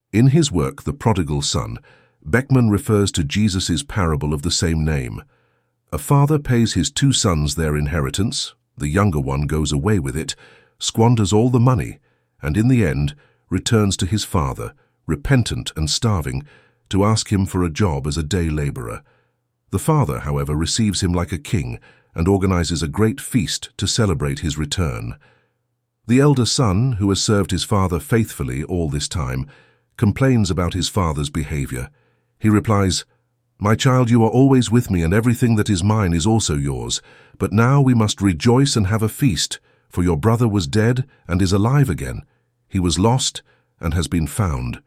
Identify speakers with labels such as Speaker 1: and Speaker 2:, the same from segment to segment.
Speaker 1: In his work, The Prodigal Son, Beckman refers to Jesus' parable of the same name. A father pays his two sons their inheritance, the younger one goes away with it, squanders all the money, and in the end returns to his father, repentant and starving, to ask him for a job as a day laborer. The father, however, receives him like a king and organizes a great feast to celebrate his return. The elder son, who has served his father faithfully all this time, complains about his father's behavior. He replies, "My child, you are always with me, and everything that is mine is also yours. But now we must rejoice and have a feast, for your brother was dead and is alive again. He was lost and has been found."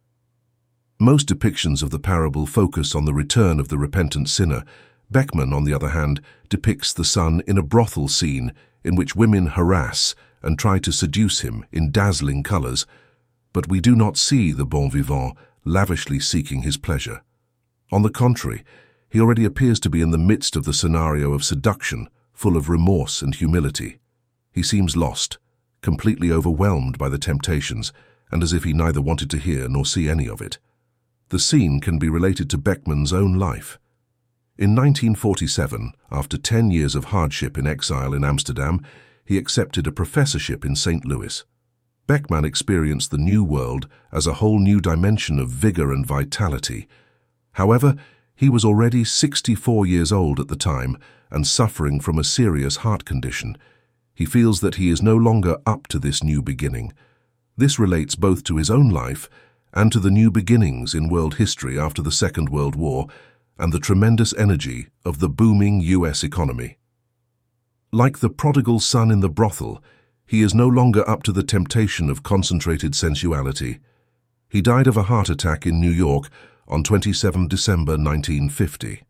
Speaker 1: Most depictions of the parable focus on the return of the repentant sinner. Beckman, on the other hand, depicts the son in a brothel scene in which women harass and try to seduce him in dazzling colors. But we do not see the bon vivant lavishly seeking his pleasure. On the contrary, he already appears to be in the midst of the scenario of seduction, full of remorse and humility. He seems lost, completely overwhelmed by the temptations, and as if he neither wanted to hear nor see any of it. The scene can be related to Beckman's own life. In 1947, after 10 years of hardship in exile in Amsterdam, he accepted a professorship in St. Louis. Beckman experienced the New World as a whole new dimension of vigor and vitality. However, he was already 64 years old at the time and suffering from a serious heart condition. He feels that he is no longer up to this new beginning. This relates both to his own life and to the new beginnings in world history after the Second World War and the tremendous energy of the booming U.S. economy. Like the prodigal son in the brothel, he is no longer up to the temptation of concentrated sensuality. He died of a heart attack in New York on 27 December 1950.